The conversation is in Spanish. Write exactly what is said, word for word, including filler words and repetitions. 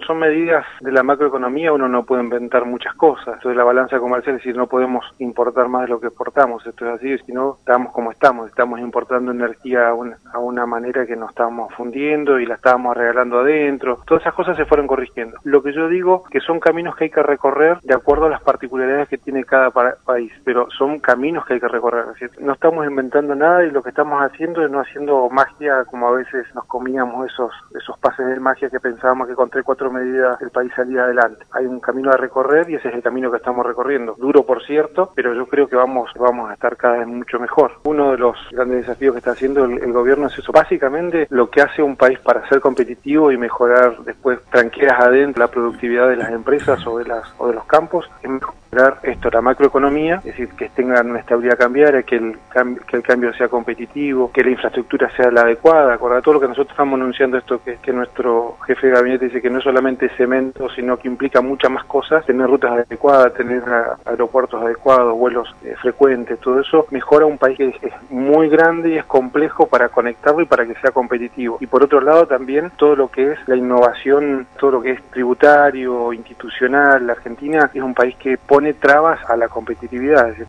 Son medidas de la macroeconomía, uno no puede inventar muchas cosas. Esto de la balanza comercial, es decir, no podemos importar más de lo que exportamos, esto es así, si no, estamos como estamos, estamos importando energía a una, a una manera que nos estamos fundiendo y la estábamos regalando adentro. Todas esas cosas se fueron corrigiendo. Lo que yo digo que son caminos que hay que recorrer de acuerdo a las particularidades que tiene cada pa país, pero son caminos que hay que recorrer. Es decir, no estamos inventando nada y lo que estamos haciendo es no haciendo magia como a veces nos comíamos esos esos pases de magia que pensábamos que con tres cuatro medidas el país salía adelante. Hay un camino a recorrer y ese es el camino que estamos recorriendo. Duro, por cierto, pero yo creo que vamos vamos a estar cada vez mucho mejor. Uno de los grandes desafíos que está haciendo el, el gobierno es eso. Básicamente lo que hace un país para ser competitivo y mejorar después tranqueras adentro la productividad de las empresas o de las o de los campos es mejorar esto, la macroeconomía, es decir, que tengan una estabilidad cambiaria, que el cambio, que el cambio sea competitivo, que la infraestructura sea la adecuada. Acordar todo lo que nosotros estamos anunciando, esto que, que nuestro jefe de gabinete dice que no es solamente cemento, sino que implica muchas más cosas, tener rutas adecuadas, tener a, aeropuertos adecuados, vuelos eh, frecuentes, todo eso mejora un país que es, es muy grande y es complejo para conectarlo y para que sea competitivo. Y por otro lado también todo lo que es la innovación, todo lo que es tributario, institucional. La Argentina es un país que pone trabas a la competitividad.